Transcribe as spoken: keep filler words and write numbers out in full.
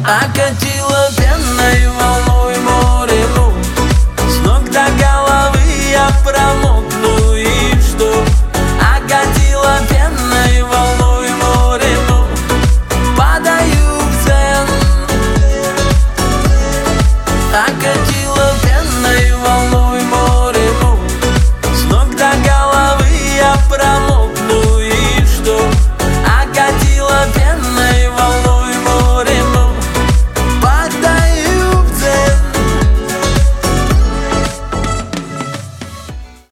Окатила пенной волной море, ну, с ног до головы я промокну, и что? Окатила пенной волной море, ну, падаю в дзен. Окатила